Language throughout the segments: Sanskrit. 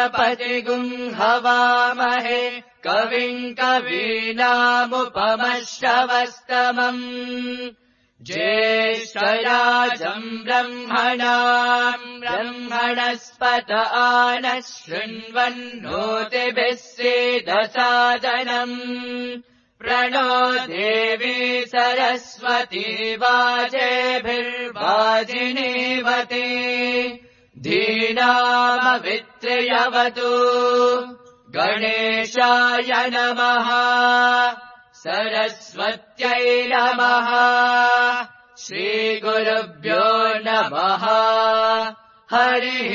गणपतिगुम् हवामहे कविम् कवीनामुपमश्रवस्तमम् ज्येष्ठराजम् ब्रह्मणस्पत आनः शृण्वन्नोतिभिः सीदसादनम् प्रणो देवी सरस्वती वाजेभिर्वाजिनीवती धीनामवित्र्यवतु गणेशाय नमः सरस्वत्यै नमः श्रीगुरुभ्यो नमः हरिः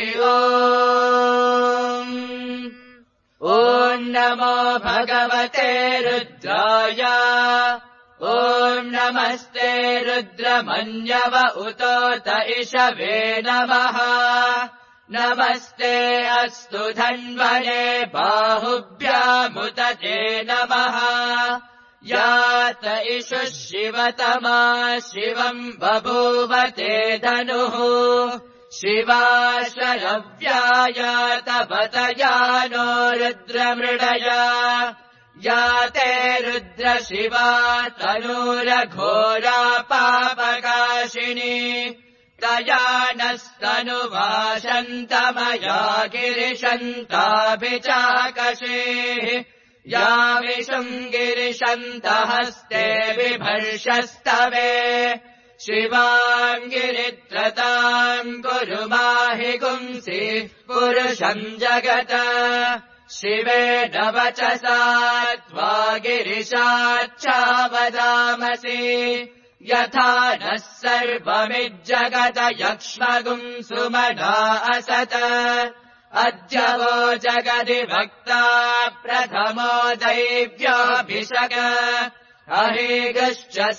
ओम् ॐ नमो भगवते रुद्राय ॐ नमस्ते रुद्रमन्यव उतोत इषवे नमः नमस्ते अस्तु धन्वने बाहुभ्यामुत ते नमः यात इषु शिवतमा शिवम् बभूव ते धनुः शिवा शरव्यायात बतयानो रुद्रमृडया याते रुद्र शिवा तनूरघोरा पापकाशिनी तया नस्तनुवाशन्तमया गिरिशन्ताभिचाकषेः या विषुम् गिरिशन्तहस्ते बिभर्षस्तवे शिवाम् गिरित्रताम् कुरु माहि गुंसि पुरुषम् जगत शिवेन वचसा त्वा गिरिशाच्छावदामसि यथा नः सर्वमिज्जगत यक्ष्मगुम् सुमना असत अद्य वो जगदि भक्ता प्रथमो दैव्याभिषक अहेगश्च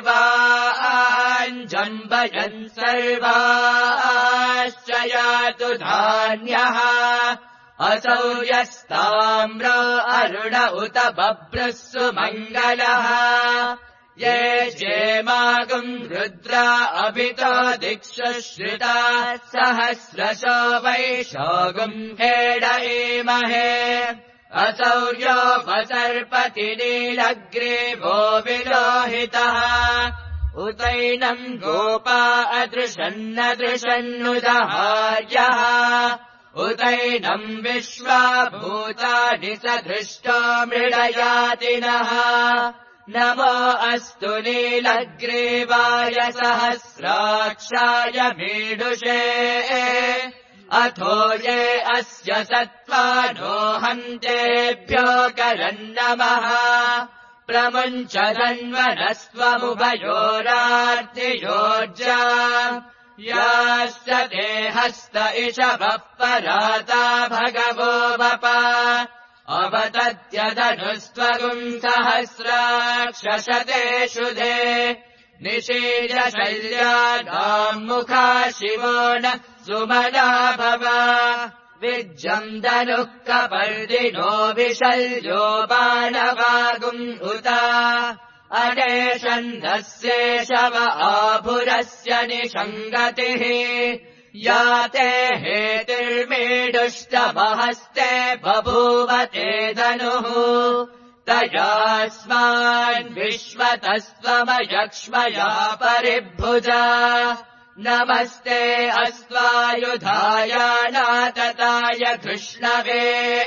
सर्वाञ्जम्बयन् सर्वाश्च यातु धान्यः असौ यस्ताम्रो अरुण उत बभ्रः सुमङ्गलः ये जेमागुम् रुद्रा अभितो दिक्षु श्रिता सहस्रशो वैशागुम् हेडयेमहे असौर्योपसर्पति नीलग्रीवो विलोहितः उतैनम् गोपा अदृशन्नदृशन्नुदहार्यः उतैनम् विश्वा भूतानि सदृष्टो मृडयातिनः नमो अस्तु नीलग्रीवाय सहस्राक्षाय मीडुषे अथो ये अस्य सत्त्वानो हन्तेभ्यो करन्नमः प्रमुञ्च धन्वनस्त्वमुभयोरार्तियोज्जा याश्च ते हस्त इषवः पराता भगवो वप अवतत्यदनुस्त्वगुम् सहस्राक्षशतेषु दे निशीलशल्यानाम् मुखा शिवो न सुमना भव विज्जम् दनुः कपर्दिनो विशल्यो बाणवागुम् उत अनेशन्दस्येषव आभुरस्य निषङ्गतिः याते हेतिर्मीडुष्टमहस्ते बभूव ते धनुः तयास्मान् विश्वतस्त्वमयक्ष्मया परिभुजा नमस्ते अस्त्वायुधाय नातताय कृष्णवे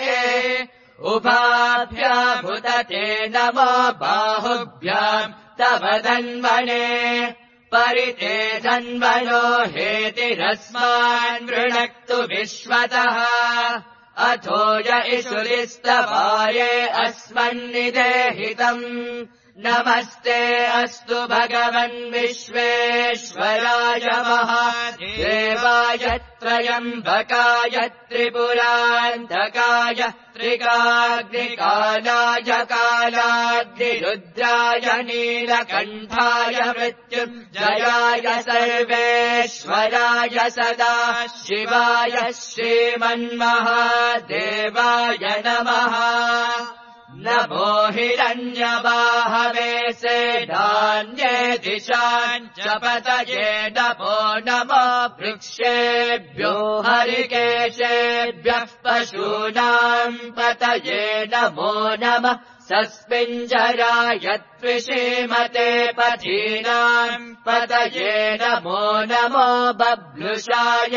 उभाभ्यामुत ते नमो बाहुभ्याम् तव धन्वने परिते धन्वनो हेतिरस्मान् वृणक्तु विश्वतः अथो य इषुरिस्तवाये अस्मन्निदेहितम् नमस्ते अस्तु भगवन् विश्वेश्वराय महादेवाय त्रयम्बकाय त्रिपुरान्तकाय त्रिकाग्निकालाय कालाग्निरुद्राय नीलकण्ठाय मृत्युञ्जयाय सर्वेश्वराय सदा शिवाय श्रीमन्महादेवाय नमः नमो हिरण्यबाहवे सेनान्ये दिशान् च पतये नमो नमो वृक्षेभ्यो हरिकेशेभ्यः पशूनाम् पतये नमो नमः सस्मिञ्जराय त्विषीमते पथीनाम् पतये नमो नमो बभ्लुषाय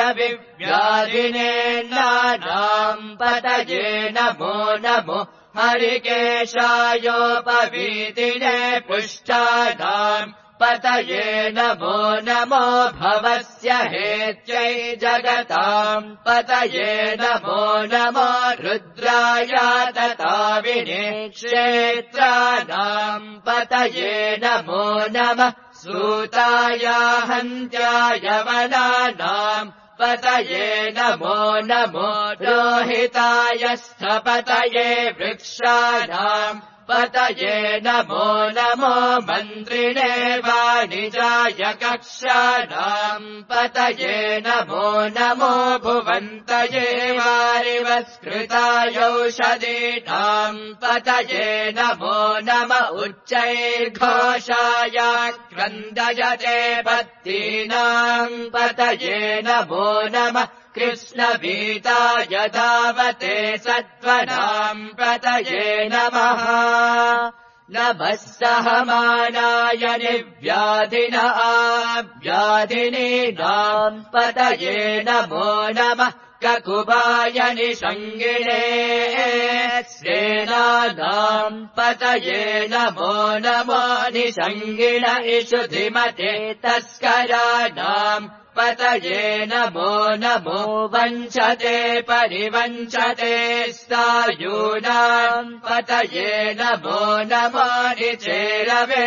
विव्याधिनेन्नानाम् पतये नमो नमो हरिकेशायोपवीतिने पुष्टानाम् पतये नमो नमो भवस्य हेत्यै जगताम् पतये नमो नमो रुद्राय तताविने क्षेत्राणाम् पतये नमो नमः सूताय हन्त्याय वनानाम् पतये नमो नमो रोहिताय स्थपतये वृक्षाणाम् पतये नमो नमो मन्त्रिणे वाणिजाय कक्षाणाम् पतये नमो नमो भुवन्तये वारिवस्कृतायौषधीनाम् पतये नमो नम उच्चैर्घोषाय क्रन्दयते पत्तीनाम् पतये नमो नमः कृष्णभीताय धावते सत्त्वनाम् पतये नमः नमः सहमानाय निर्व्याधिन आव्याधिनीनाम् पतये नमो नमः ककुबाय निषङ्गिणे सेनानाम् पतये नमो नमो निषङ्गिण इषुधिमते तस्कराणाम् पतये नमो नमो वञ्चते परिवञ्चते स्तायूनाम् पतये नमो नमो निचेरवे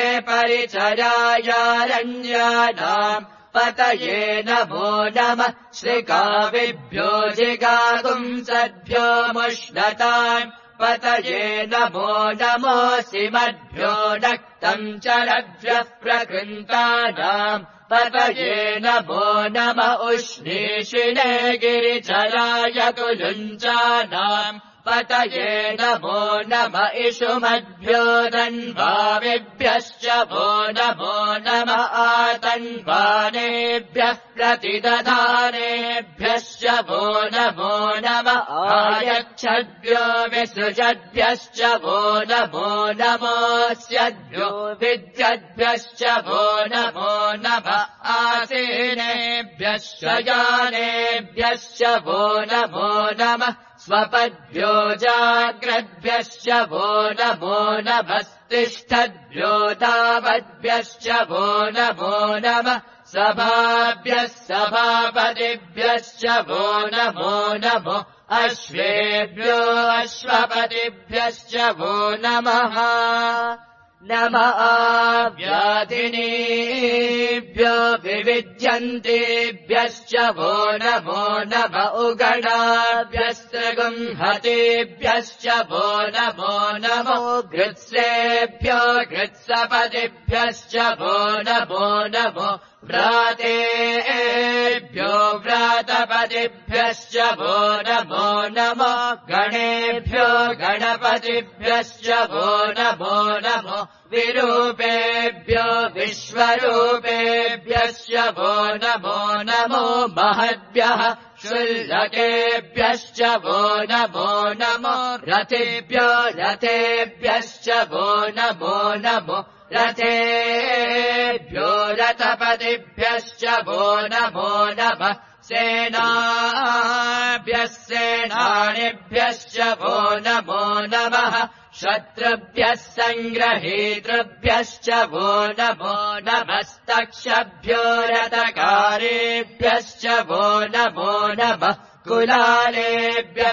परिचरायारण्यानाम् पतये नमो नमः श्रिकाविभ्यो जिगागुंसद्भ्यो मुष्णतान् पतये नमो नमोऽसिमद्भ्यो नक्तम् चरभ्यः प्रकृन्तानाम् पतये नमो नम उष्णीषिणे गिरिचराय कुलुञ्चानाम् पतये नमो नम इषुमद्भ्यो धन्वाविभ्यश्च वो नमो नम आतन्वानेभ्यः प्रतिदधानेभ्यश्च वो नमो नम आयच्छद्भ्यो विसृजद्भ्यश्च वो नमो नमोऽस्यद्भ्यो विद्यद्भ्यश्च वो नमो नम आसीनेभ्यश्च यानेभ्यश्च वो नमो नमः स्वपद्भ्यो जाग्रद्भ्यश्च वो नमो नमस्तिष्ठद्भ्यो तावद्भ्यश्च वो नमो नमः सभाभ्यः सभापतिभ्यश्च वो नमो नमो अश्वेभ्यो अश्वपतिभ्यश्च वो नमः नम आव्याधिनीभ्यो विविध्यन्तेभ्यश्च वो नमो नम उगणाभ्यस्त्रगुंहतेभ्यश्च वो नमो नमो घृत्सेभ्यो घृत्सपतिभ्यश्च वो नमो नमो व्रातेभ्यो व्रातपतिभ्यश्च वो नमो नमो गणेभ्यो गणपतिभ्यश्च वो नमो नमो विरूपेभ्यो विश्वरूपेभ्यश्च वो नमो नमो महद्भ्यः शुल्लकेभ्यश्च वो नमो नमो रथेभ्यो रथेभ्यश्च वो नमो नमो रथेभ्यो रथपतिभ्यश्च वो नमो नमः सेनाभ्यः सेनानिभ्यश्च वो नमो नमः शत्रुभ्यः सङ्ग्रहीतृभ्यश्च वो नमो नमस्तक्षभ्यो रथकारेभ्यश्च वो नमो नमः कुलालेभ्यः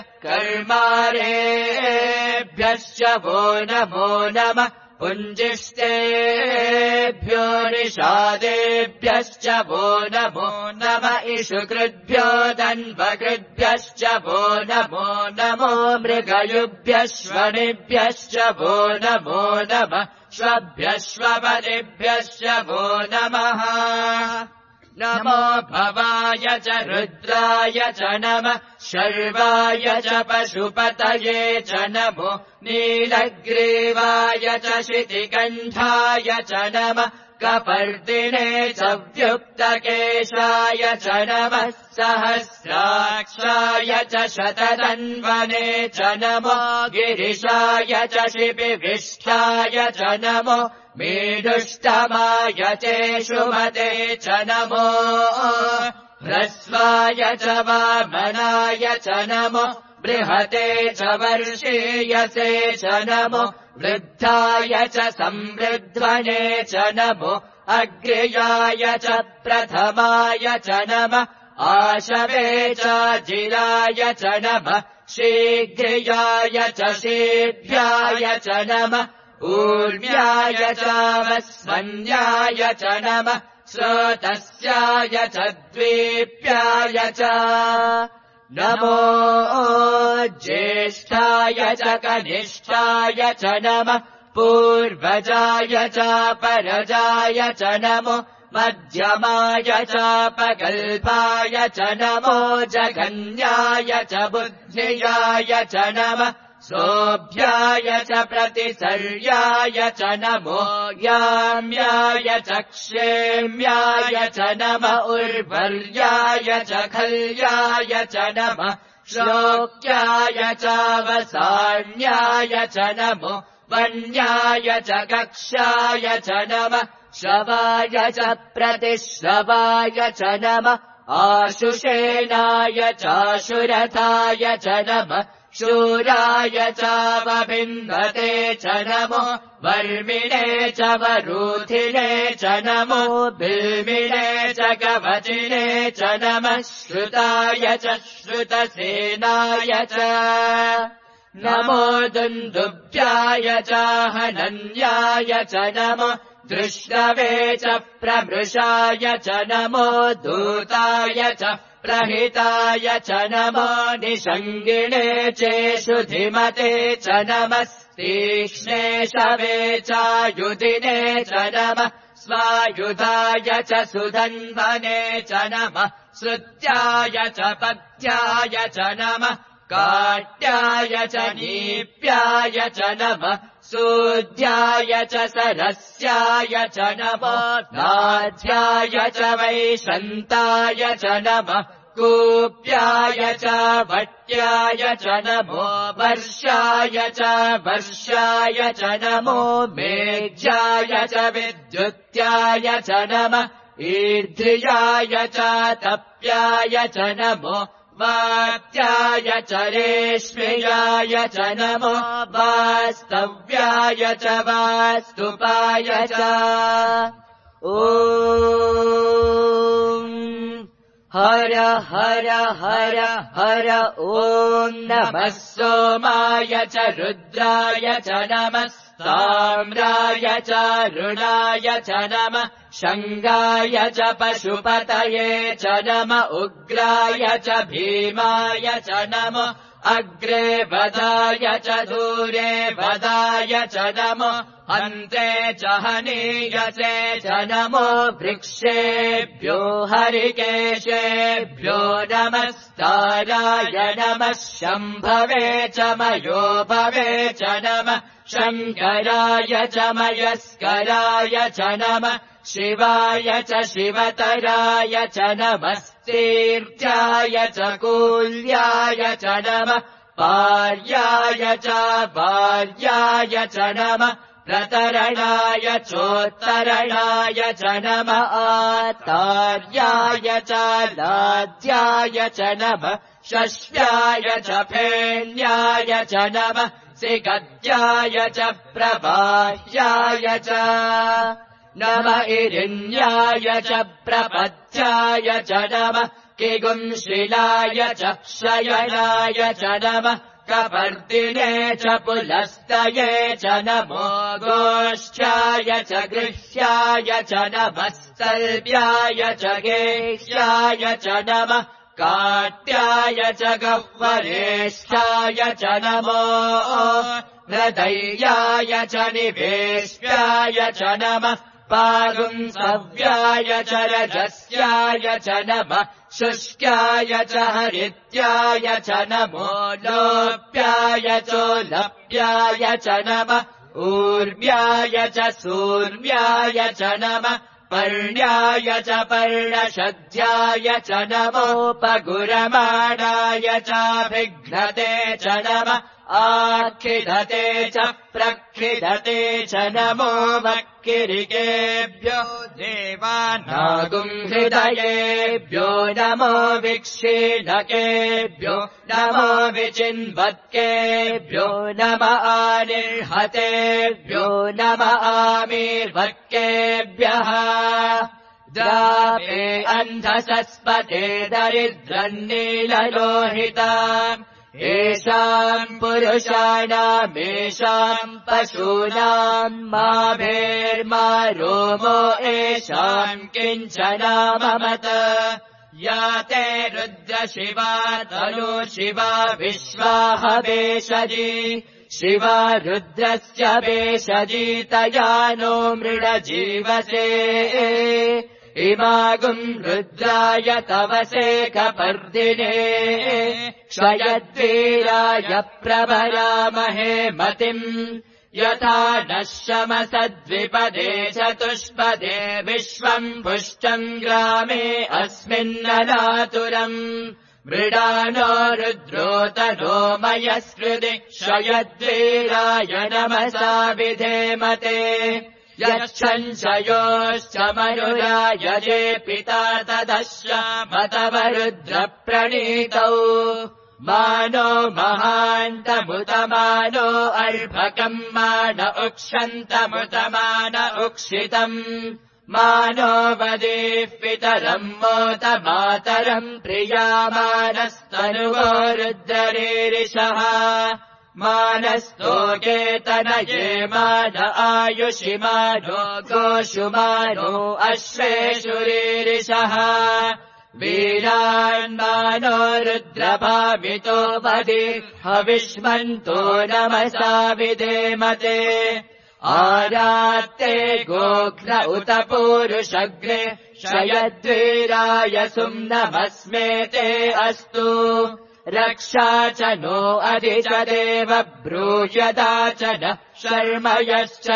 कर्मारेभ्यश्च वो नमो नमः पुञ्जिष्टेभ्यो निषादेभ्यश्च वो नमो नम इषुकृद्भ्यो धन्वकृद्भ्यश्च वो नमो नमो मृगयुभ्यश्वनिभ्यश्च वो नमो नमः श्वभ्यश्वपतिभ्यश्च वो नमः नमो भवाय च रुद्राय च नमः शर्वाय च पशुपतये च नमो नीलग्रीवाय च शितिकण्ठाय च नमः कपर्दिने च व्युक्तकेशाय च नमः सहस्राक्षाय च शतधन्वने च नमो गिरिशाय च शिपिविष्ठाय च नमो मेढुष्टमाय चेषुमते च नमो ह्रस्वाय च वामनाय च नमो बृहते च वर्षीयसे च नमो वृद्धाय च संवृध्वने च नमो अग्र्याय च प्रथमाय च नमः आशवे च जिराय च नमः शीघ्र्याय च शीभ्याय च नमः ऊर्व्याय च वस्वन्याय च नमः स्रोतस्याय च द्वीप्याय च नमो ज्येष्ठाय च कनिष्ठाय च नमः पूर्वजाय च परजाय च नमो मध्यमाय च पकल्पाय च नमो जघन्याय च बुद्धियाय च नमः सोऽभ्याय च प्रतिसर्याय च नमो याम्याय च क्षेम्याय च नमः उर्वर्याय च खल्याय च नमः श्लोक्याय च वसान्याय च नमो वन्याय च कक्षाय च नमः श्रवाय च प्रतिश्रवाय च नमः आशुषेणाय चाशुरथाय च नमः शूराय चावबिन्वते च नमो वर्मिणे च वरूथिने च नमो बिल्मिणे च कवचिने च नमः श्रुताय च श्रुतसेनाय च नमो दुन्दुभ्याय च हनन्याय च नमो दृष्टवे च प्रमृषाय च नमो दूताय च प्रहिताय च नमो निषङ्गिणे चेषुधिमते च नमस्तीक्ष्णे शवे चायुधिने च नमः स्वायुधाय च सुधन्वने च नमः श्रुत्याय च पथ्याय च नमः काट्याय च नीप्याय च नमः सूद्याय च सरस्याय च नमो नाध्याय च वैशन्ताय च नमः कूप्याय च भट्याय च नमो वर्षाय च वर्षाय च नमो मेघ्याय च विद्युत्याय च नमः ईर्ध्याय च तप्याय च नमो वात्याय च रेश्म्याय च नमो वास्तव्याय च वास्तुपाय च ॐ हर हर हर हर ॐ नमः सोमाय च रुद्राय च नमः ताम्राय च रुणाय च नमः शङ्गाय च पशुपतये च नमः उग्राय च भीमाय च नमः अग्रे वदाय च दूरे वदाय च नमो अन्ते च हनीयसे च नमो वृक्षेभ्यो हरिकेशेभ्यो नमस्ताराय नमः शम्भवे च मयोभवे च नमः शङ्कराय च मयस्कराय च नमः शिवाय च शिवतराय च नमस्तीर्थ्याय च कूल्याय च नमः पार्याय च भार्याय च नमः प्रतरणाय चोत्तरणाय च नमः आतार्याय च लाध्याय च नमः षष्ठ्याय च फेन्याय च नमः सिगद्याय च प्रबाह्याय च नमः इरिण्याय च प्रपथ्याय च नमः किगुंशिलाय च क्षयणाय च नमः कपर्दिने च पुलस्तये च नमो गोष्ठ्याय च गृह्याय च नमः स्तल्भ्याय च गेह्याय च नमः काट्याय च गह्वरेष्ठाय च नमो हृदयाय च निवेश्याय च नमः पागुंसव्याय च रजस्याय च नमः शुष्क्याय च हरित्याय च नमो लोप्याय चोलप्याय च नमः ऊर्व्याय च सूर्व्याय च नमः पर्ण्याय च पर्णशद्याय च नमोपगुरमाणाय चाभिघ्नते च नमः आखिदते च प्रखिदते च नमो वक्किरिकेभ्यो देवानागुंहृदयेभ्यो नमो विक्षीणकेभ्यो नमो विचिन्वत्केभ्यो नम आनिर्हतेभ्यो नम आमीर्वक्केभ्यः द्रावे अन्धसस्पते दरिद्रन्नीललोहिता येषाम् पुरुषाणामेषाम् पशूनाम् मा भेर्मा रोमो येषाम् किञ्चनाममत या ते रुद्रशिवा तनु शिवा विश्वाह वेशजी शिवा रुद्रस्य वेशजी तया नो मृडजीवसे इमागुम् रुद्राय तवसे कपर्दिने क्षयद्वीराय प्रभरामहे मतिम् यथा नः शमसद्विपदे चतुष्पदे विश्वम् पुष्टम् ग्रामे अस्मिन्ननातुरम् मृडानो रुद्रोतनो मयस्कृति क्षयद्वीराय नमसा विधेमते यच्छञ्चयोश्च मनुरायजे पिता तदश्यामतवरुद्रप्रणीतौ मानो महान्तमुतमानो अर्भकम् मान उक्षन्तमुतमान उक्षितम् मानो वदेः पितरम् मोत मातरम् प्रियामानस्तनुवो रुद्ररीरिषः मानस्तोके तनये मान आयुषि मानो गोषुमानो अश्वेषुरीरिषः वीरान्मानो रुद्रभावितो वदि हविष्मन्तो नमसा विधेमते आरात्ते गोघ्न उत पूरुषग्रे क्षयद्वीराय सुम्नमस्मेते अस्तु रक्षा च नो अधि च देव ब्रूयदा च न शर्म यश्च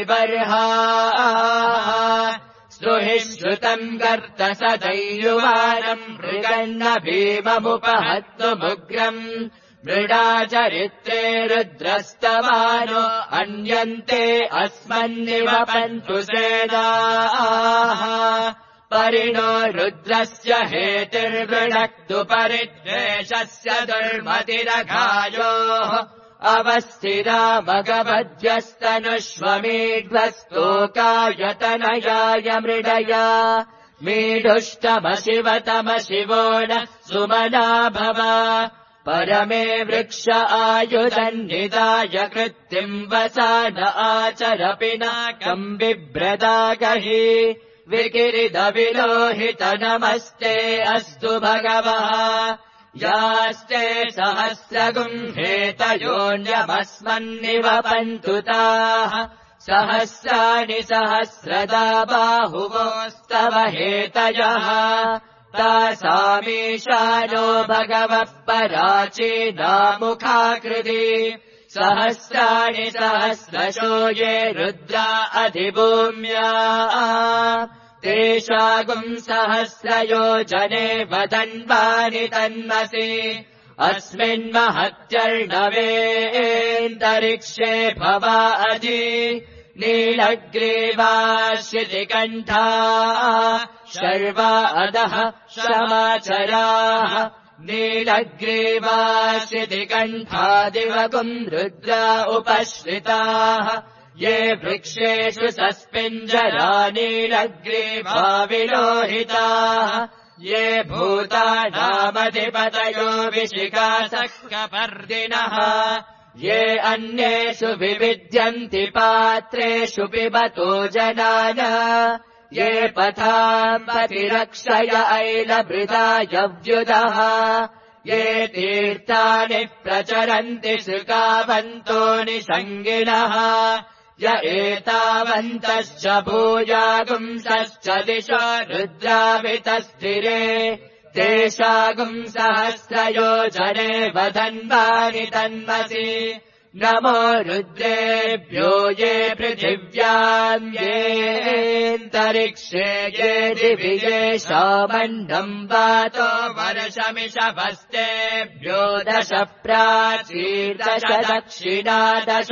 द्विबर्हाः स्तुहि श्रुतम् गर्त सदैयुवानम् मृगन्न भीममुपहत्तुमुग्रम् मृडा चरित्रे रुद्रस्तमानो अन्यन्ते अस्मन्निवपन्तु सेनाः परिणो रुद्रस्य हेतिर्वृणक्तु परिद्वेषस्य दुर्मतिरघायोः अवस्थिरा मगवध्यस्तनुष्वमीढ्वस्तोकायतनयाय मृडया मीढुष्टमशिवतमशिवो न सुमना भव परमे वृक्ष आयुधन्निदाय कृत्तिम् वसान आचरपि नाकम् बिभ्रदागहि विकिरिदविलोहित नमस्ते अस्तु भगवः यास्ते सहस्रगुम्हेतयोऽन्यमस्मन्निवपन्तु ताः सहस्राणि सहस्रदा बाहुवोस्तव हेतयः तासामीशानो भगवः पराचीनामुखाकृति सहस्राणि सहस्रशो ये रुद्रा अधिभूम्या तेषागुम् सहस्रयोजने वदन्वानि तन्मसि अस्मिन्महत्यर्णवेऽन्तरिक्षे भवा अधि नीलग्रीवाश्रितिकण्ठा शर्वा अधः समाचराः नीलग्रीवाश्रितिकण्ठादिवगुम् रुद्रा उपश्रिताः ये वृक्षेषु सस्पिञ्जरा नीलग्रीवा विलोहिताः ये भूतानामधिपतयो विशिखासक्कपर्दिनः ये अन्येषु विविद्यन्ति पात्रेषु पिबतो जनान ये पथाम् पतिरक्षय ऐलभृतायव्युदः ये तीर्थानि प्रचरन्ति शुकावन्तो निषङ्गिणः य एतावन्तश्च भूयागुंसश्च दिशो रुद्राभितस्थिरे तेषागुंसहस्रयोजने वधन्वानि तन्मसि नमो रुद्रेभ्यो ये पृथिव्याम् येऽन्तरिक्षे ये दिवि ये शामन्नम् वातो वर्षमिषभस्तेभ्यो 10 प्राचीर्दश दक्षिणा 10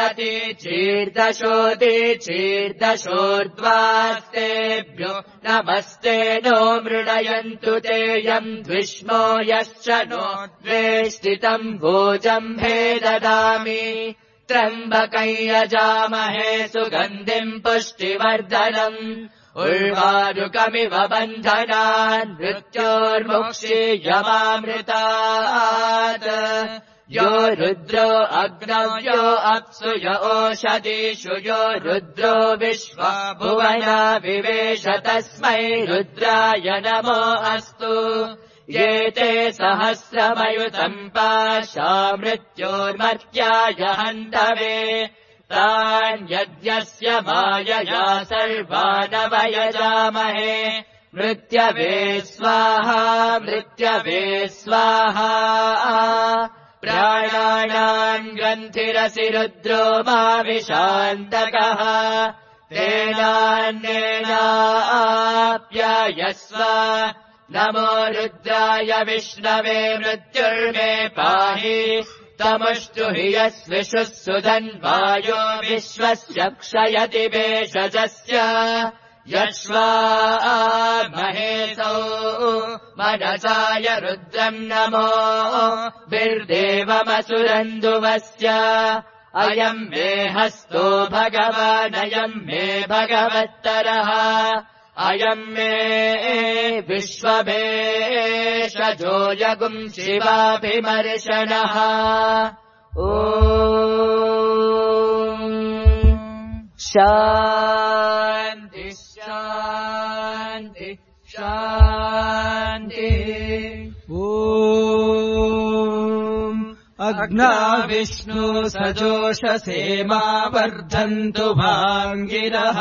प्रतीचीर्दशोदीचीर्दशोर्ध्वास्तेभ्यो नमस्ते नो मृणयन्तु ते यम् द्विष्मो यश्च नो द्वेष्टितम् भोजम्भे ददामि त्र्यम्बकम् यजामहे सुगन्धिम् पुष्टिवर्धनम् उर्वारुकमिव बन्धनान् मृत्योर्मुक्षीयमामृतात् यो रुद्रो अग्नौ यो अप्सु यो ओषधीषु यो रुद्रो विश्वा भुवना विवेश तस्मै रुद्राय नमो अस्तु ये ते सहस्रमयुतम् पाशा मृत्योर्मर्त्याय हन्तवे तान् यद्यस्य मायया सर्वानवयजामहे मृत्यवे स्वाहा मृत्यवे स्वाहा प्राणानाम् ग्रन्थिरसि रुद्रो माविशान्तकः तेनान्नेनाप्यायस्व नमो रुद्राय विष्णवे मृत्युर्मे पाहि तमुष्टु हि यस्विषुः सुधन्वायो विश्वस्य क्षयति भेषजस्य यश्वा महेशौ मनसाय रुद्रम् नमो बिर्देवमसुरन्दुवस्य अयम् मे हस्तो भगवानयम् मे भगवत्तरः अयम् मे विश्वभेषजो यगुम् शिवाभिमर्शनः ॐ शान्ति शान्ति शान्ति ॐ अग्ना विष्णु सजोषसे मा वर्धन्तु भाङ्गिरः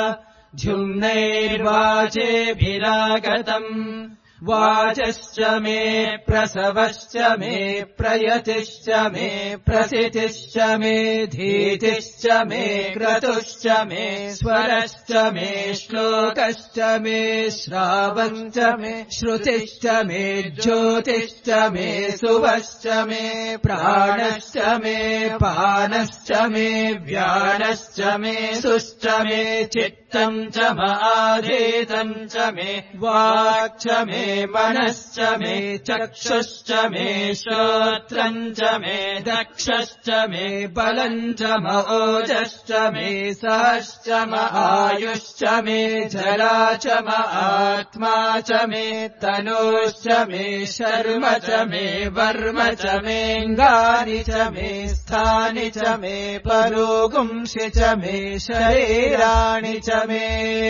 द्युम्नैर्वाचेभिरागतम् वाचश्च मे प्रसवश्च मे प्रयतिश्च मे प्रसितिश्च मे धीतिश्च मे क्रतुश्च मे स्वरश्च मे श्लोकश्च मे श्रावश्च मे श्रुतिश्च मे ज्योतिश्च मे सुवश्च मे प्राणश्च मे पानश्च मे व्यानश्च मे सुश्च मे चित्तम् च माधीतम् च मे वाक् च मे मनश्च मे चक्षुश्च मे श्रोत्रम् च मे दक्षश्च मे बलम् च ओजश्च मे सहश्च आयुश्च मे जला च आत्मा च मे तनोश्च मे शर्म च मे वर्म च मेऽङ्गानि च मे स्थानि च मे परोगुंसि च मे शरीराणि च मे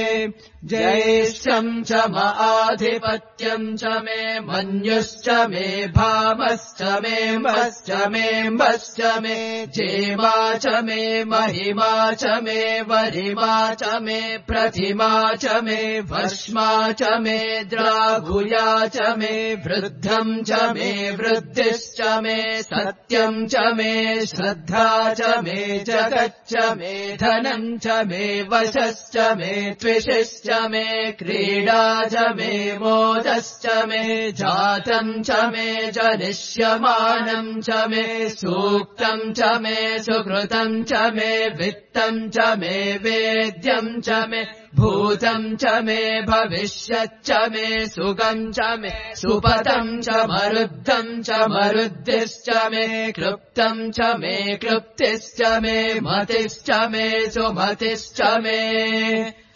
ज्येष्ठम् च आधिपत्यम् च मे मन्युश्च मे भामश्च मे मश्च मे मश्च मे जेमा च मे महिमा च मे वरिमा च मे प्रतिमा च मे भस्मा च मे द्राघुया च मे वृद्धम् च मे वृद्धिश्च मे सत्यम् च मे श्रद्धा च मे जगच्च मे धनम् च मे वशश्च मे त्विषश्च मे क्रीडा च मे मोदश्च मे जातम् च मे जनिष्यमानम् च मे सूक्तम् च मे सुकृतम् च मे वित्तम् च मे वेद्यम् च मे भूतम् च मे भविष्यच्च मे सुगम् च मे सुपतम् च मरुद्धम् च मरुद्धिश्च मे क्लुप्तम् च मे क्लुप्तिश्च मे मतिश्च मे सुमतिश्च मे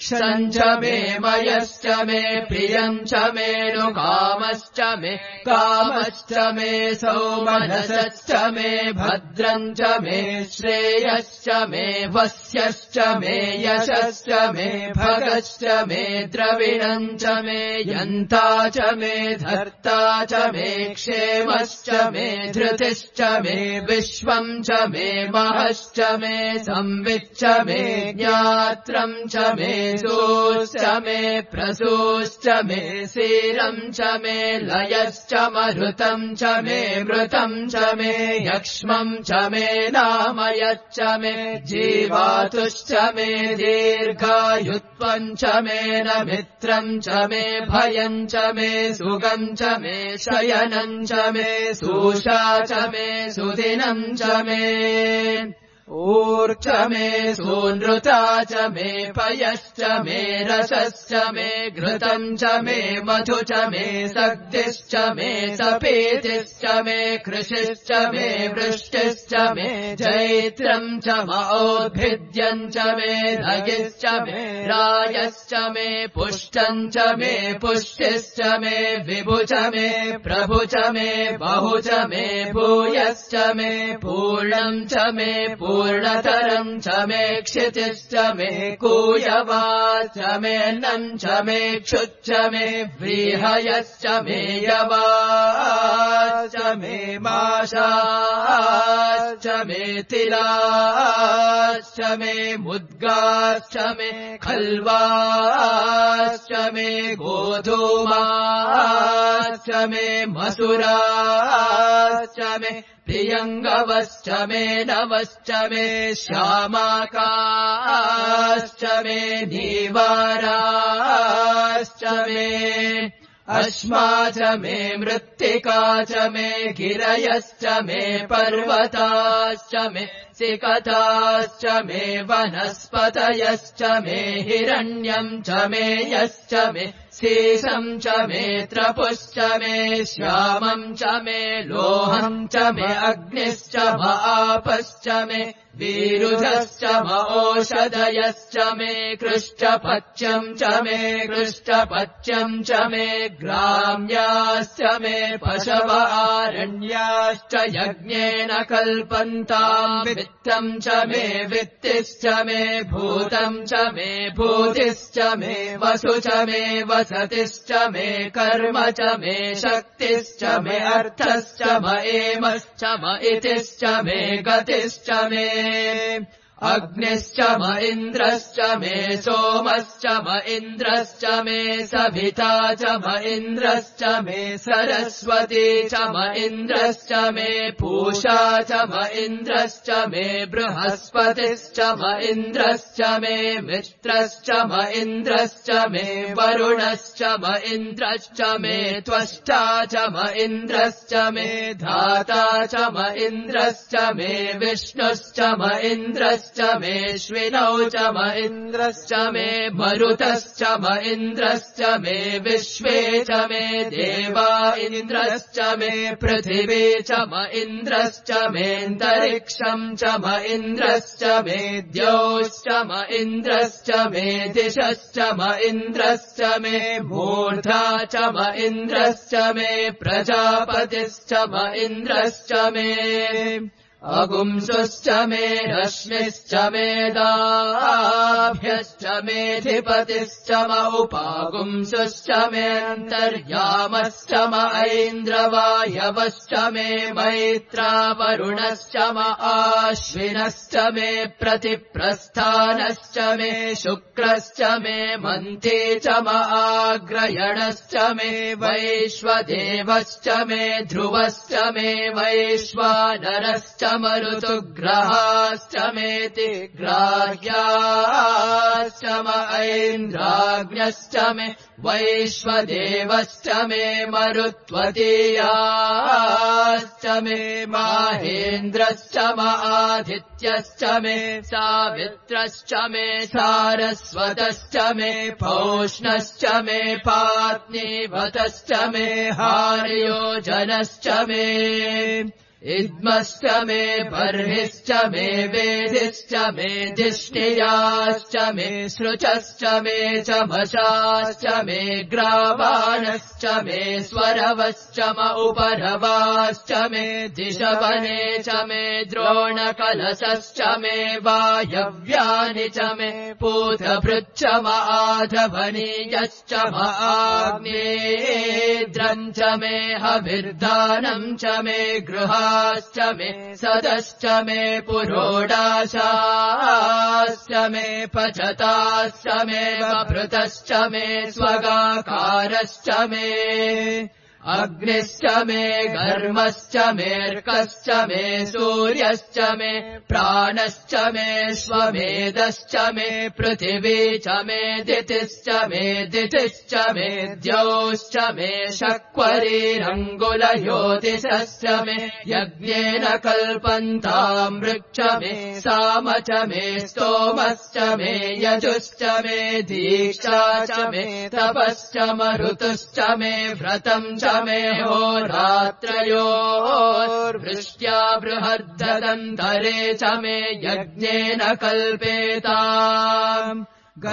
क्षम् च मे मयश्च मे प्रियम् च मे नुकामश्च मे कामश्च मे सौमनसश्च मे भद्रम् च मे श्रेयश्च मे वस्यश्च मे यशश्च मे भगश्च मे द्रविणम् च मे यन्ता च मे धर्ता च मे क्षेमश्च मे धृतिश्च मे विश्वम् च मे महश्च मे संविच्च मे ज्ञात्रम् च मे सोश्च मे प्रसूश्च मे सीरम् च मे लयश्च मरुतम् च मे मृतम् च मे यक्ष्मम् च मे नामयच्च मे जीवातुश्च मे दीर्घायुत्वम् च मे न मित्रम् च मे भयम् च मे सुगम् च मे शयनम् च मे सूषा च मे सुदिनम् च मे ऊर्च मे सूनृता च मे पयश्च मे रसश्च मे घृतम् च मे मधु च मे सक्तिश्च मे सपेतिश्च मे कृषिश्च मे वृष्टिश्च मे जैत्रम् च मौद्भिद्यम् च मे धगिश्च मे रायश्च मे पुष्टम् च मे पुष्टिश्च मे विभु च मे प्रभु च मे बहु च मे भूयश्च मे पूर्णम् च मे पूर्णतरम् च मे क्षितिश्च मे कूयवाश्च मे नम् च मे क्षुच्च मे व्रीहयश्च मे यवाश्च मे माशाश्च मे तिलाश्च मे मुद्गाश्च मे खल्वाश्च मे गोधूमाश्च मे मसुराश्च मे प्रियङ्गवश्च मे नवश्च मे श्यामाकाश्च मे नीवाराश्च मे अश्मा च मे मृत्तिका च मे गिरयश्च मे पर्वताश्च मे सिकताश्च मे वनस्पतयश्च मे हिरण्यम् च मे यश्च मे शेषम् च मे त्रपुश्च मे श्यामम् च मे लोहम् च मे अग्निश्च म आपश्च मे वीरुधश्च म ओषधयश्च मे कृष्टपच्यम् च मे कृष्टपच्यम् च मे ग्राम्याश्च मे पशव आरण्याश्च यज्ञेन कल्पन्ताम् वित्तम् च मे वित्तिश्च मे भूतम् च मे भूतिश्च मे वसु च मे वसतिश्च मे कर्म च मे शक्तिश्च मे अर्थश्च म एमश्च म इतिश्च मे गतिश्च मे अग्निश्च म इन्द्रश्च मे सोमश्च म इन्द्रश्च मे सविता च म इन्द्रश्च मे सरस्वती च म इन्द्रश्च मे पूषा च म इन्द्रश्च मे बृहस्पतिश्च म इन्द्रश्च मे मित्रश्च म इन्द्रश्च मे वरुणश्च म इन्द्रश्च मे त्वष्टा च म इन्द्रश्च मे धाता च म इन्द्रश्च मे विष्णुश्च म इन्द्रश्च मे श्विनौ च म इन्द्रश्च मे मरुतश्च म इन्द्रश्च मे विश्वे च मे देवा इन्द्रश्च मे पृथिवी च म इन्द्रश्च मेऽन्तरिक्षम् च म इन्द्रश्च मे द्यौश्च म इन्द्रश्च मे दिशश्च म इन्द्रश्च मे मूर्धा च म इन्द्रश्च मे प्रजापतिश्च म इन्द्रश्च मे अगुंसुश्च मे रश्मिश्च मे दाभ्यश्च मेऽधिपतिश्च म उपागुंसुश्च मे अन्तर्यामश्च म ऐन्द्रवायवश्च मे मैत्रावरुणश्च म आश्विनश्च मे प्रतिप्रस्थानश्च मे शुक्रश्च मे मन्थे च म आग्रयणश्च मे वैश्वदेवश्च मे ध्रुवश्च मे वैश्वानरश्च मरुतुग्रहाश्च मेति ग्राह्याश्च म ऐन्द्राग्न्यश्च मे वैश्वदेवश्च मे मरुत्वतीयाश्च मे माहेन्द्रश्च म आदित्यश्च मे सावित्रश्च मे सारस्वतश्च मे पौष्णश्च मे पात्नीवतश्च मे हार्योजनश्च मे इद्मश्च मे बर्हिश्च मे वेदिश्च मे जिष्णियाश्च मे सृचश्च मे चमशाश्च मे ग्रावाणश्च मे स्वरवश्च म उपरवाश्च मे दिशवने च मे द्रोणकलशश्च मे वायव्यानि च मे पूतभृच्च म आधवनीयश्च म आग्नेयेन्द्रम् च मे हविर्दानम् च मे गृहाश्च मे सदश्च मे पुरोडाशाश्च मे पचताश्च मे वभृतश्च मे स्वगाकारश्च मे अग्निश्च मे घर्मश्च मेऽर्कश्च मे सूर्यश्च मे प्राणश्च मे स्वमेधश्च मे पृथिवी च मे दितिश्च मे दितिश्च मे द्यौश्च मे शक्वरीरङ्गुलयोतिषश्च मे यज्ञेन कल्पन्ताम् वृक्ष मे साम च मे स्तोमश्च मे यजुश्च मे दीक्षा च मे तपश्च मरुतुश्च मे व्रतम् च मे होरात्रयोर्वृष्ट्या बृहद्दन्तरे च मे यज्ञेन कल्पेताम्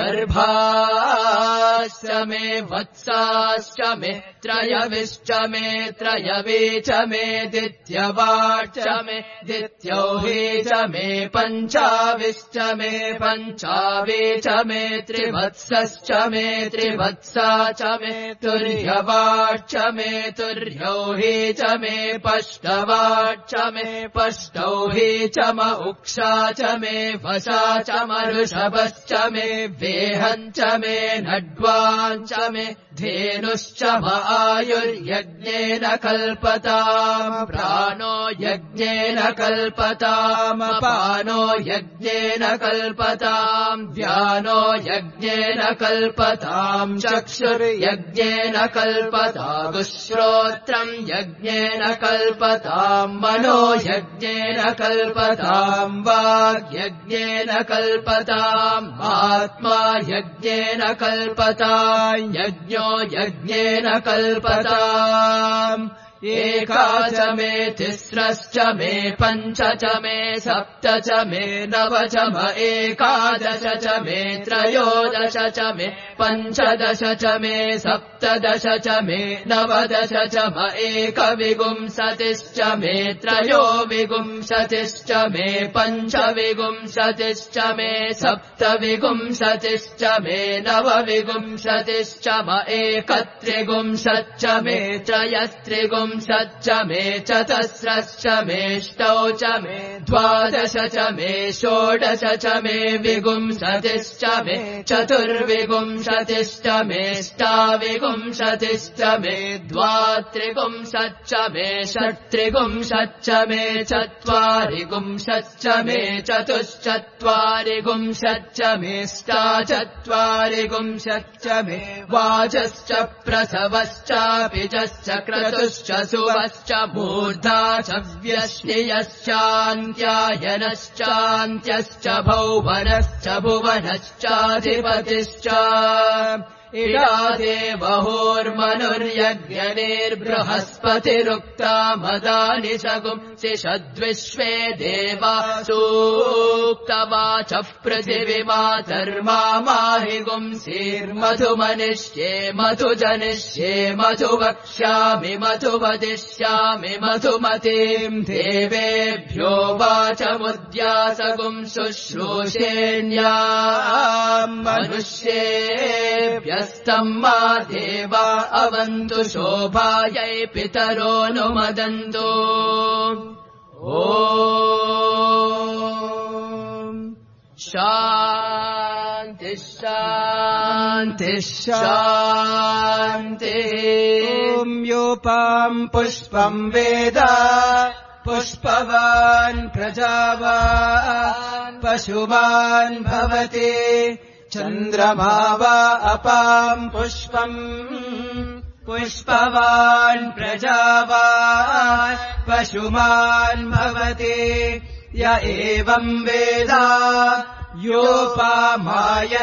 गर्भाश्च मे वत्साश्च मे त्रयविश्च मे त्रयवे च मे दित्यवाच्च मे दित्यौहे च मे पञ्चाविश्च मे पञ्चावे च मे त्रिवत्सश्च मे त्रिवत्सा च मे तुर्यवाच्च मे तुर्यौहे च मे पष्टवाच्च मे पष्टौहे च म उक्षा च मे वशा च मऋषभश्च मे वेहम् च मे नड्वाञ्च मे धेनुश्च म आयुर्यज्ञेन कल्पताम् प्राणो यज्ञेन कल्पताम् अपानो यज्ञेन कल्पताम् व्यानो यज्ञेन कल्पताम् चक्षुर्यज्ञेन कल्पताम् श्रोत्रम् यज्ञेन कल्पताम् मनो यज्ञेन कल्पताम् वाग्यज्ञेन कल्पताम् आत्मा यज्ञेन कल्पताम् यज्ञो यज्ञेन कल्पताम् एका च मे तिस्रश्च मे पञ्च च मे सप्त च मे नव च म एकादश च मे त्रयोदश च मे पञ्चदश च मे सप्तदश च मे नवदश च म एकविंशतिश्च मे त्रयोविंशतिश्च मे पञ्चविंशतिश्च मे सप्तविंशतिश्च मे नवविंशतिश्च म एकत्रिंशच्च मे त्रयस्त्रिंशच्च मे चतस्रश्च मेष्टौ च मे द्वादश च मे षोडश च मे विंशतिश्च मे चतुर्विंशतिश्च मेष्टाविंशतिश्च मे द्वात्रिंशच्च मे षट्त्रिंशच्च मे चत्वारिंशच्च मे चतुश्चत्वारिंशच्च मेष्टाचत्वारिंशच्च मे वाचश्च प्रसवश्चापिजश्च क्रतुश्च सुवश्च मूर्धा च व्यश्नियश्चान्त्यायनश्चान्त्यश्च भौवनश्च भुवनश्चाधिपतिश्च इडा देवहोर्मनुर्यज्ञनेर्बृहस्पतिरुक्ता मदानि शगुंसि षद्विश्वे देवा सूक्तवाच पृथिवीमातर्मा माहि गुंसीर्मधुमनिष्ये मधुजनिष्ये मधु वक्ष्यामि मधु वदिष्यामि मधुमतीम् देवेभ्यो वाचमुद्यासगुं शुश्रूषेण्याम् मनुष्येभ्य स्तम्मा देवा अवन्तु शोभायै पितरो नुमदन्तु ॐ शान्ति शान्ति शान्ति योपाम् पुष्पम् वेद पुष्पवान् प्रजावान् पशुवान् भवति चन्द्रमा वा अपाम् पुष्पम् पुष्पवान् प्रजावान् पशुमान् भवति य एवम् वेद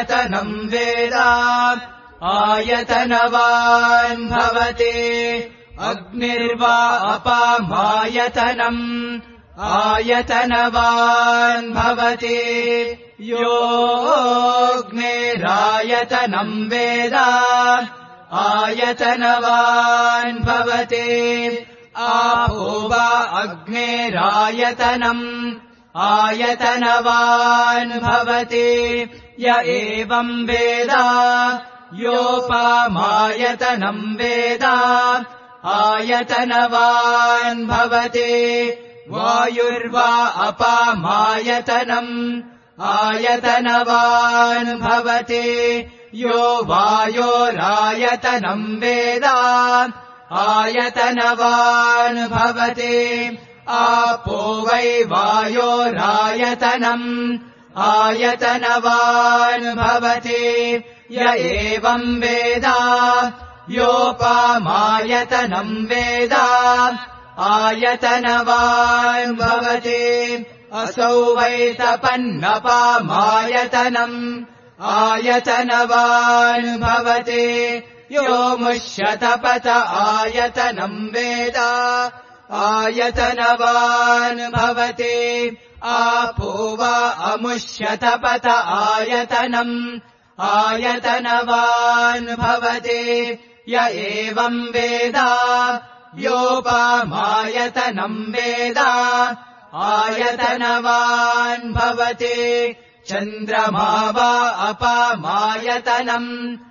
योपामायतनम् वेद आयतनवान् भवति अग्निर्वा अपामायतनम् आयतनवान् भवति योऽग्निरायतनम् वेद आयतनवान् भवति आपो वा अग्निरायतनम् आयतनवान् भवति य एवम् वेद योपामायतनम् वेद आयतनवान् भवति वायुर्वा अपामायतनम् आयतनवान् भवति यो वायोरायतनम् वेद आयतनवान् भवति आपो वै वायोरायतनम् आयतनवान् भवति य एवम् वेद योपामायतनम् वेद आयतनवान् भवति असौ वै तपन्नपामायतनम् आयतनवान् भवति यो मुष्यतपत आयतनम् वेद आयतनवान् भवति आपो वा अमुष्यतपत आयतनम् आयतनवान् भवति य एवम् वेद योपामायतनम् वेद आयतनवान् भवति चन्द्रमा वा अपामायतनम्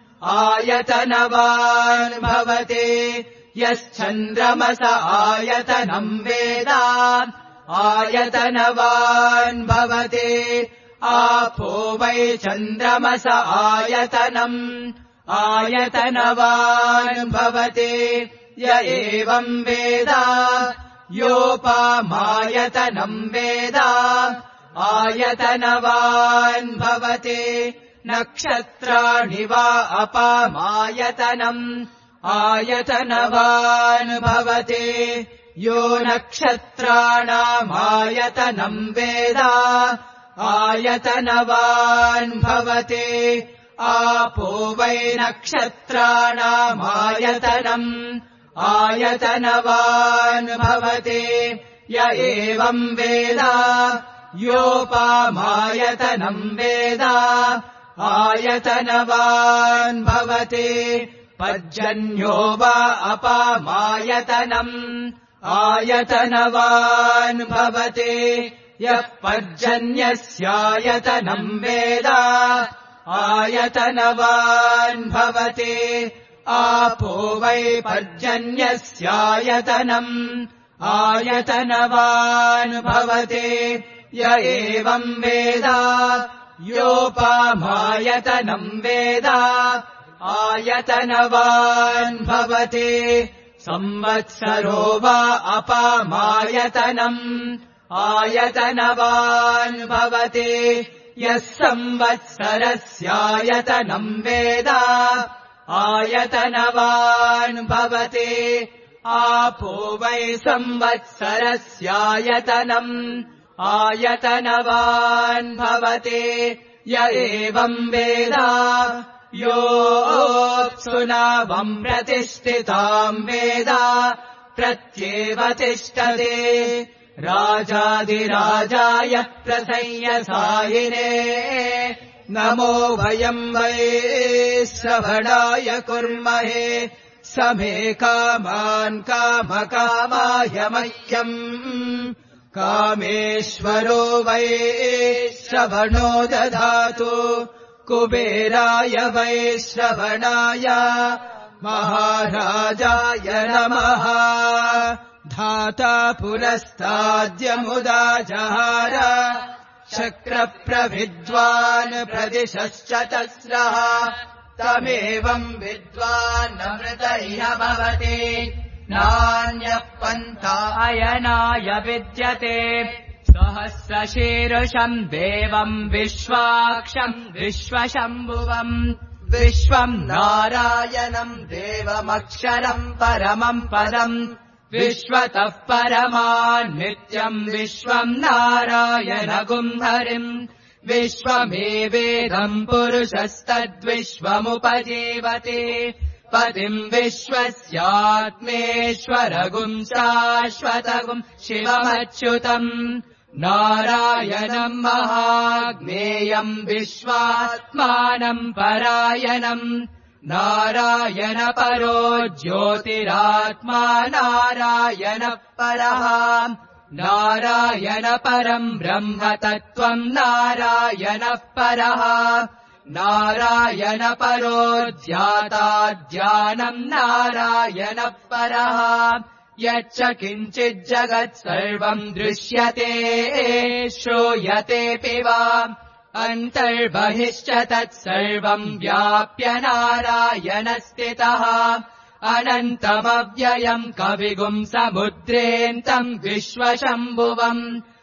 आयतनवान् भवति यश्चन्द्रमस आयतनम् वेद आयतनवान् भवति आपो वै चन्द्रमस आयतनम् आयतनवान् भवति य एवम् वेद योपामायतनम् वेद आयतनवान् भवति नक्षत्राणि वा अपामायतनम् आयतनवान् भवति यो नक्षत्राणामायतनम् वेद आयतनवान् भवति आपो वै नक्षत्राणामायतनम् आयतनवान् भवति य एवम् वेद योपामायतनम् वेद आयतनवान् भवति पर्जन्यो वा अपामायतनम् आयतनवान् भवति यः पर्जन्यस्यायतनम् वेद आयतनवान् भवति आपो वै पर्जन्यस्यायतनम् आयतनवान् भवति य एवम् वेद योपामायतनम् वेद आयतनवान् भवति संवत्सरो वा अपामायतनम् आयतनवान् भवति यः संवत्सरस्यायतनम् वेद आयतनवान् भवति आपो वै संवत्सरस्यायतनम् आयतनवान् भवति य एवम् वेद योऽप्सुनावम् प्रतिष्ठिताम् वेद प्रत्येव तिष्ठते राजाधिराजाय प्रसंयसायिने नमो वयम् वै श्रवणाय कुर्महे समे कामान् कामकामाय मह्यम् कामेश्वरो वै श्रवणो दधातु कुबेराय वै श्रवणाय महाराजाय नमः धाता पुरस्ताद्यमुदा जहार शक्रप्रविद्वान् प्रदिशश्चतस्रः तमेवम् विद्वान् अमृतैः भवति नान्यः पन्थायनाय विद्यते सहस्रशीर्षम् देवम् विश्वाक्षम् विश्वशम्भुवम् विश्वम् नारायणम् देवमक्षरम् परमम् पदम् विश्वतः परमान् नित्यम् विश्वम् नारायणगुम् हरिम् विश्वमेवेदम् पुरुषस्तद्विश्वमुपजीवति पतिम् विश्वस्यात्मेश्वरगुम् शाश्वतगुम् शिवमच्युतम् नारायणम् महाज्ञेयम् विश्वात्मानम् परायणम् नारायण परो ज्योतिरात्मा नारायण परः नारायण परम् ब्रह्म तत्त्वम् नारायणः परः नारायण परो ध्याता ध्यानम् नारायण परः यच्च किञ्चिज्जगत् सर्वम् दृश्यते श्रूयतेऽपि वा अन्तर्बहिश्च तत्सर्वम् व्याप्य नारायण स्थितः अनन्तमव्ययम् कविगुम् समुद्रेऽन्तम् विश्वशम्भुवम्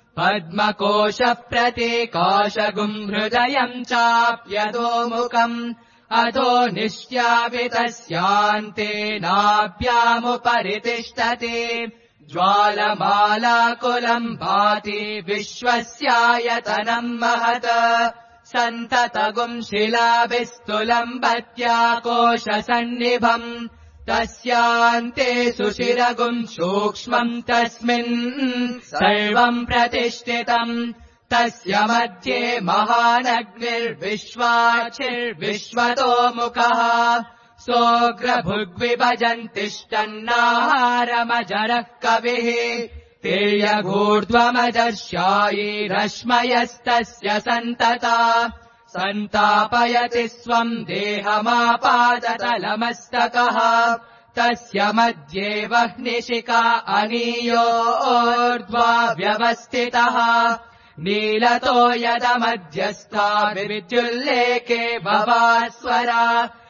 पद्मकोशप्रतीकाशगुम् हृदयम् चाप्यधोमुखम् अधो निश्यापितस्यान्तेनाभ्यामुपरि तिष्ठति ज्वालमालाकुलम् भाति विश्वस्यायतनम् महत् सन्ततगुम् शिलाभिस्तुलम् भत्याकोशसन्निभम् तस्यान्ते सुशिरगुम् सूक्ष्मम् तस्मिन् सर्वम् प्रतिष्ठितम् तस्य मध्ये महानग्निर्विश्वाचिर्विश्वतोमुखः सोऽग्रभुग्विभजन्तिष्ठन्नाहारमजरः कविः तिर्यगूर्ध्वमदर्शायी रश्मयस्तस्य सन्तता सन्तापयति स्वम् देहमापादतलमस्तकः तस्य मध्ये वह्निशिखा अनीयोर्ध्वा व्यवस्थितः नीलतो यदमध्यस्था विद्युल्लेखे भवास्वरा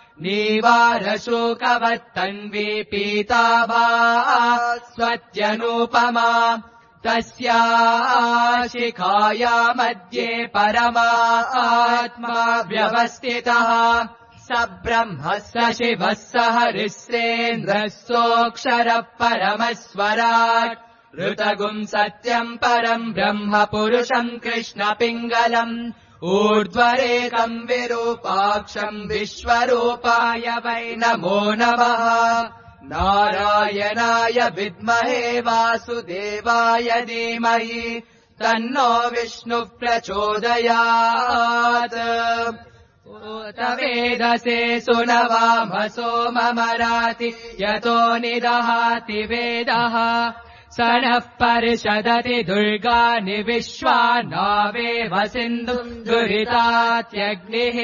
नीवारशोकवत्तन्वी पीताभा स्वत्यनूपमा तस्या शिखाया मध्ये परमात्मा व्यवस्थितः स ब्रह्म स शिवः स हरिश्रेन्द्रः सोऽक्षरः परमस्वराट् ऋतगुम् सत्यम् परम् ब्रह्म पुरुषम् कृष्णपिङ्गलम् ऊर्ध्वरेकम् विरूपाक्षम् विश्वरूपाय वै नमो नमः नारायणाय विद्महे वासुदेवाय धीमहि तन्नो विष्णुः प्रचोदयात् ओत वेदसे सुनवामसो ममराति यतो निदहाति वेदः स नः परिषदति दुर्गानि विश्वा नावेव सिन्धुम् दुरितात्यग्निः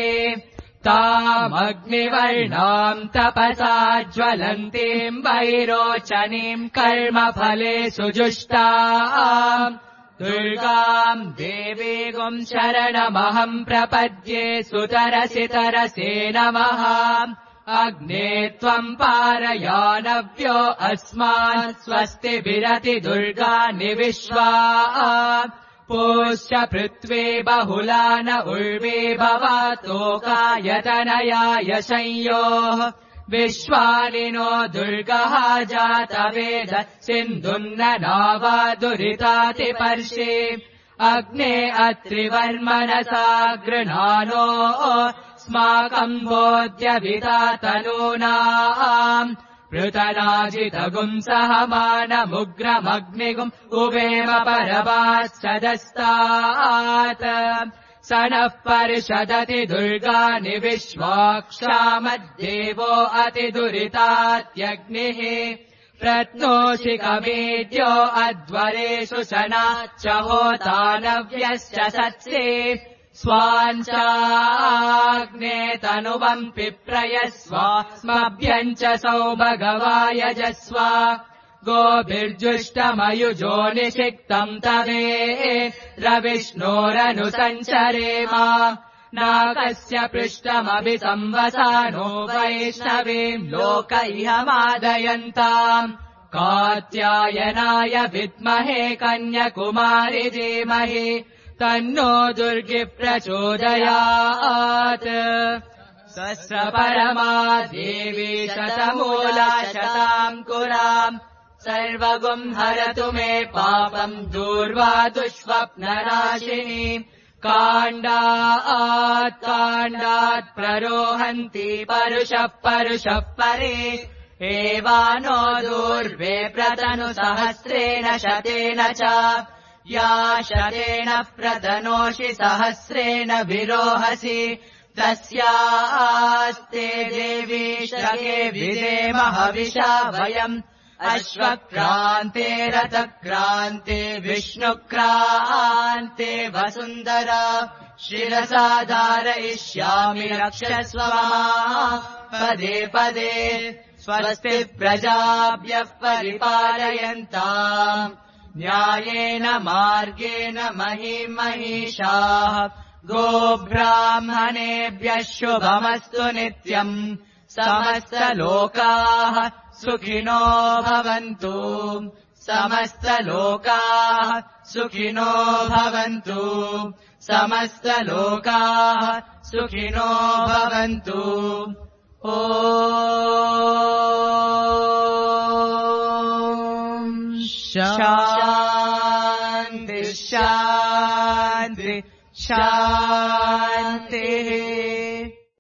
तामग्निवर्णाम् तपसा ज्वलन्तीम् वैरोचनीम् कर्मफले सुजुष्टाम् दुर्गाम् देवीगुम् शरणमहम् प्रपद्ये सुतरसि तरसे नमः अग्ने त्वम् पारयानव्यो अस्मान् स्वस्ति विरति दुर्गानि विश्वा पूश्च पृथ्वी बहुला न उर्वी भवातोकायतनयाय संयोः विश्वानिनो दुर्गः जातवेद सिन्धुन्न नावा दुरितातिपर्षि अग्ने अत्रिवर्मनसा गृह्णानो स्माकम् बोध्यवितातनूनाम् पृतनाजितगुम् सहमानमुग्रमग्निगुम् उवेम परमाश्चदस्तात् स नः परिषदति दुर्गानि विश्वाक्षामद्देवो अतिदुरितात्यग्निः प्रत्नोषि कमेद्यो अध्वरेषु शनाच्च होतानव्यश्च सत्से स्वाञ्चाग्ने तनुवम् पिप्रयस्व स्मभ्यम् च सौभगवाय जस्व गोभिर्जुष्टमयुजो निषिक्तम् तवे रविष्णोरनुसञ्चरेम नाकस्य पृष्ठमभि संवसानो वैष्णवीम् लोक इहमादयन्ताम् कात्यायनाय विद्महे कन्याकुमारि धीमहि तन्नो दुर्गि प्रचोदयात् सहस्रपरमा देवी शतमूला शताङ्कुराम् सर्वगुम् हरतु मे पापम् दूर्वा दुष्स्वप्ननाशिनी काण्डात् प्ररोहन्ति परुषः परे एवानो दूर्वे प्रतनु सहस्रेण शतेन च या शतेन प्रतनोषि सहस्रेण विरोहसि तस्यास्ते देवी शके विदेमः हविषा वयम् अश्वक्रान्ते रथक्रान्ते विष्णुक्रान्ते वसुन्धरा शिरसा धारयिष्यामि रक्षस्व पदे पदे स्वस्ति प्रजाभ्यः परिपालयन्ताम् न्यायेन मार्गेण महिषाः गोब्राह्मणेभ्यः शुभमस्तु नित्यम् समस्तलोकाः सुखिनो भवन्तु समस्तलोकाः सुखिनो भवन्तु समस्तलोकाः सुखिनो भवन्तु ॐ शान्ति शान्ति शान्तिः